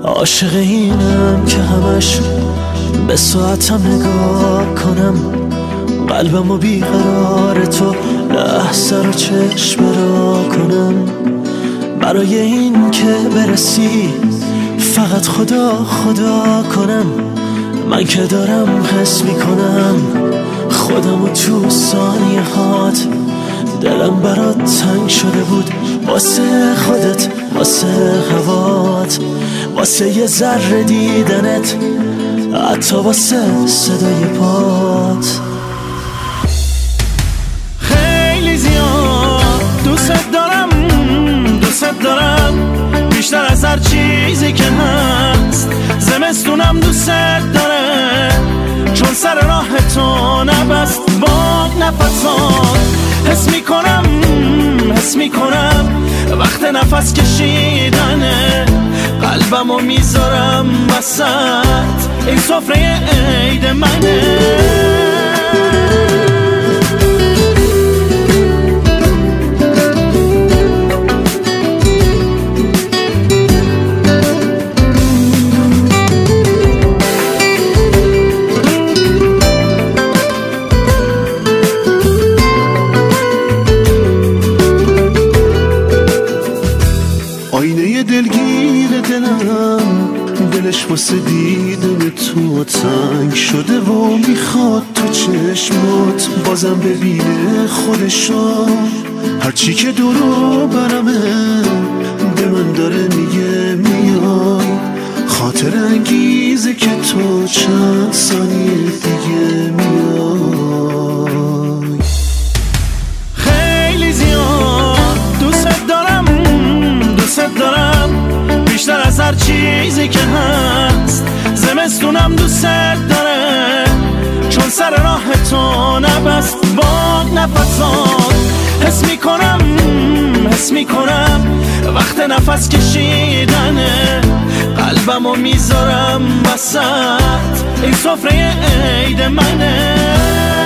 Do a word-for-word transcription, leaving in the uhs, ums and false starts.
عاشق اینم که همش به ساعتم نگاه کنم، قلبم و بیقرار تو لحظه رو چشم را کنم. برای این که برسی فقط خدا خدا کنم، من که دارم حس میکنم خودم و تو ثانیه هات. دلم برات تنگ شده بود واسه خودت، واسه هوات، واسه یه ذره دیدنت، حتی واسه صدای پات. خیلی زیاد دوست دارم، دوست دارم بیشتر از هر چیزی که هست. زمستونم دوست داره چون سر راه تو نبست باد نفسات. حس میکنم حس میکنم وقت نفس کشیدنه، قلبمو میذارم وسط این سفره عید منه. آینه دلگیر دلم، دلش واسه دیدن تو تنگ شده و میخواد تو چشمات بازم ببینه خودشو. هرچی که دورو برمه به من داره میگه میای، خاطر انگیزه که تو چند ثانیه دیگه میای. خیلی زیاد دوست دارم، دوست دارم بیشتر از هر چیزی که هست. زمستونم دوست داره چون سر راه تو نبست باد نفسات. حس میکنم حس میکنم وقت نفس کشیدنه، قلبمو میذارم وسط این سفره عید منه.